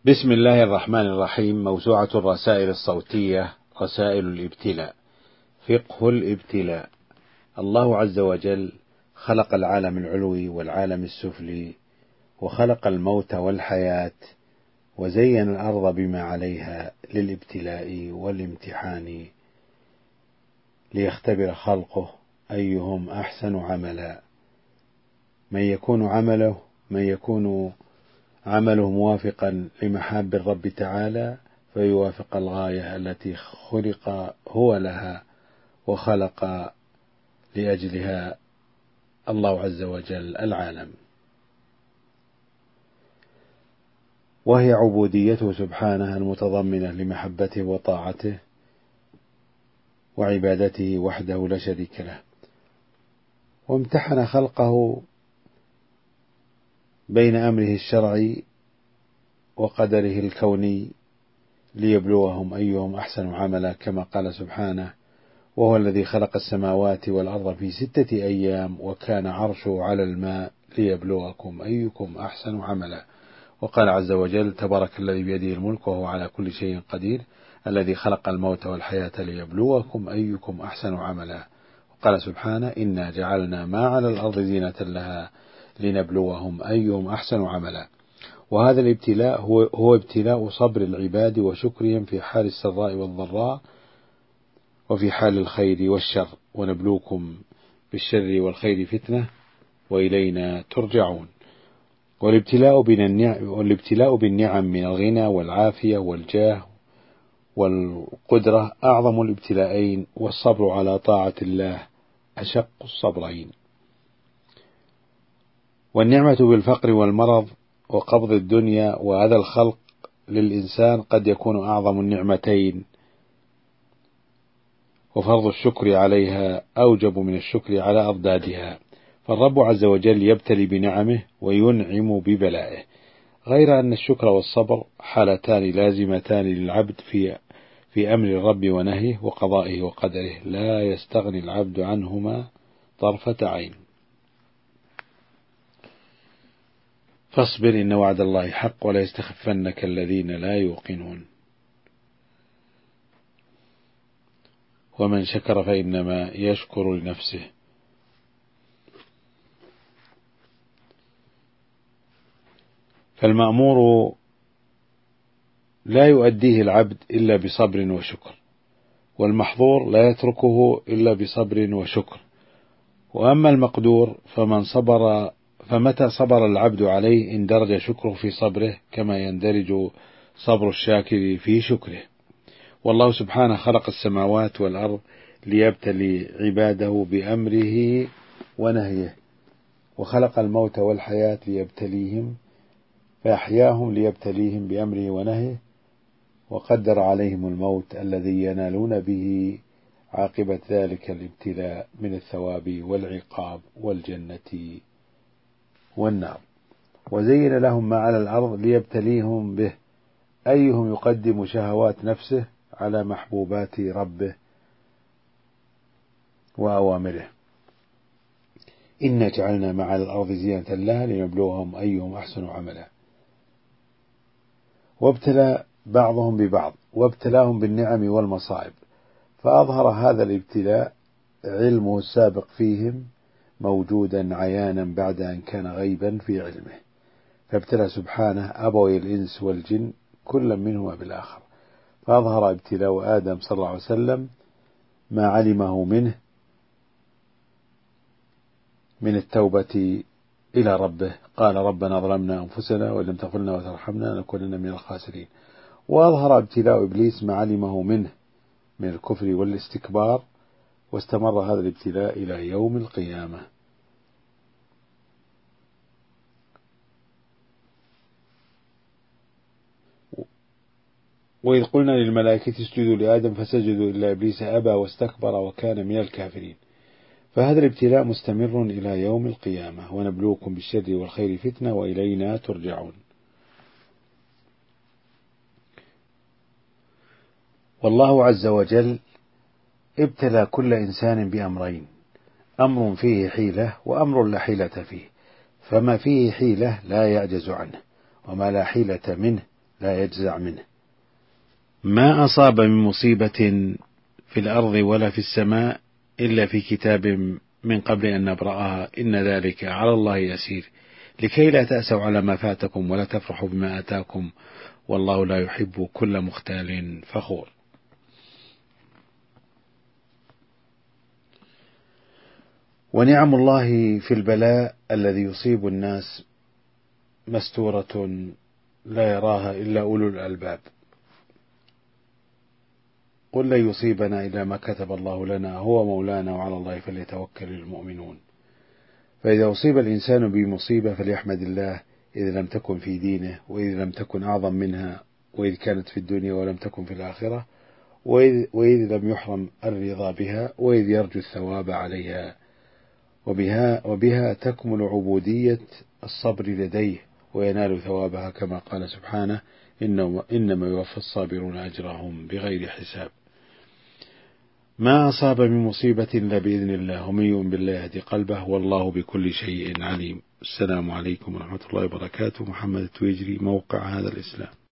بسم الله الرحمن الرحيم. موسوعة الرسائل الصوتية رسائل الابتلاء. فقه الابتلاء. الله عز وجل خلق العالم العلوي والعالم السفلي، وخلق الموت والحياة، وزين الأرض بما عليها للابتلاء والامتحان، ليختبر خلقه أيهم أحسن عملا. من يكون عمله موافقا لمحاب الرب تعالى فيوافق الغاية التي خلق هو لها وخلق لأجلها الله عز وجل العالم، وهي عبوديته سبحانه المتضمنة لمحبته وطاعته وعبادته وحده لا شريك له. وامتحن خلقه بين أمره الشرعي وقدره الكوني ليبلوهم أيهم أحسن عملا، كما قال سبحانه: وهو الذي خلق السماوات والأرض في 6 أيام وكان عرشه على الماء ليبلوكم أيكم أحسن عملا. وقال عز وجل: تبارك الذي بيده الملك وهو على كل شيء قدير، الذي خلق الموت والحياة ليبلوكم أيكم أحسن عملا. وقال سبحانه: إنا جعلنا ما على الأرض زينة لها لنبلوهم أيهم أحسن عملا. وهذا الابتلاء هو ابتلاء صبر العباد وشكرهم في حال السراء والضراء وفي حال الخير والشر، ونبلوكم بالشر والخير فتنة وإلينا ترجعون. والابتلاء بالنعم من الغنى والعافية والجاه والقدرة أعظم الابتلاءين، والصبر على طاعة الله أشق الصبرين. والنعمة بالفقر والمرض وقبض الدنيا وهذا الخلق للإنسان قد يكون أعظم النعمتين، وفرض الشكر عليها أوجب من الشكر على أضدادها. فالرب عز وجل يبتلي بنعمه وينعم ببلائه، غير أن الشكر والصبر حالتان لازمتان للعبد في أمر الرب ونهيه وقضائه وقدره، لا يستغني العبد عنهما طرفة عين. فاصبر إن وعد الله حق ولا يستخفنك الذين لا يوقنون. ومن شكر فإنما يشكر لنفسه. فالمأمور لا يؤديه العبد إلا بصبر وشكر، والمحظور لا يتركه إلا بصبر وشكر. وأما المقدور فمتى صبر العبد عليه اندرج شكره في صبره، كما يندرج صبر الشاكر في شكره. والله سبحانه خلق السماوات والأرض ليبتلي عباده بأمره ونهيه، وخلق الموت والحياة ليبتليهم، فأحياهم ليبتليهم بأمره ونهيه، وقدر عليهم الموت الذي ينالون به عاقبة ذلك الابتلاء من الثواب والعقاب والجنة والنار. وزين لهم ما على الأرض ليبتليهم به أيهم يقدم شهوات نفسه على محبوبات ربه وأوامره. إنا جعلنا ما على الأرض زينة لها لنبلوهم أيهم أحسن عملا. وابتلى بعضهم ببعض، وابتلاهم بالنعم والمصائب، فأظهر هذا الابتلاء علمه السابق فيهم موجودا عيانا بعد أن كان غيبا في علمه. فابتلى سبحانه أبوي الإنس والجن كل منهما بالآخر، فأظهر ابتلاء آدم صلى الله عليه وسلم ما علمه منه من التوبة إلى ربه، قال: ربنا ظلمنا أنفسنا وإن لم تغفر لنا وترحمنا لنكونن من الخاسرين. وأظهر ابتلاء إبليس ما علمه منه من الكفر والاستكبار، واستمر هذا الابتلاء إلى يوم القيامة. وإذ قلنا للملائكة اسجدوا لآدم فسجدوا إلا إبليس أبى واستكبر وكان من الكافرين. فهذا الابتلاء مستمر إلى يوم القيامة. ونبلوكم بالشر والخير فتنة وإلينا ترجعون. والله عز وجل ابتلى كل إنسان بأمرين: أمر فيه حيلة وأمر لا حيلة فيه. فما فيه حيلة لا يعجز عنه، وما لا حيلة منه لا يجزع منه. ما أصاب من مصيبة في الأرض ولا في السماء إلا في كتاب من قبل أن نبرأها إن ذلك على الله يسير لكي لا تأسوا على ما فاتكم ولا تفرحوا بما آتاكم والله لا يحب كل مختال فخور. ونعم الله في البلاء الذي يصيب الناس مستورة لا يراها إلا أولو الألباب. قل لن يصيبنا إلا ما كتب الله لنا هو مولانا وعلى الله فليتوكل المؤمنون. فإذا أصيب الإنسان بمصيبة فليحمد الله إذ لم تكن في دينه وإذ لم تكن أعظم منها وإذ كانت في الدنيا ولم تكن في الآخرة وإذ لم يحرم الرضا بها وإذ يرجو الثواب عليها. وبها تكمل عبودية الصبر لديه وينال ثوابها كما قال سبحانه إنما يوفى الصابرون أجرهم بغير حساب. ما أصاب من مصيبة إلا بإذن الله ومن يؤمن بالله يهدي قلبه والله بكل شيء عليم. السلام عليكم ورحمة الله وبركاته. محمد التويجري، موقع هذا الإسلام.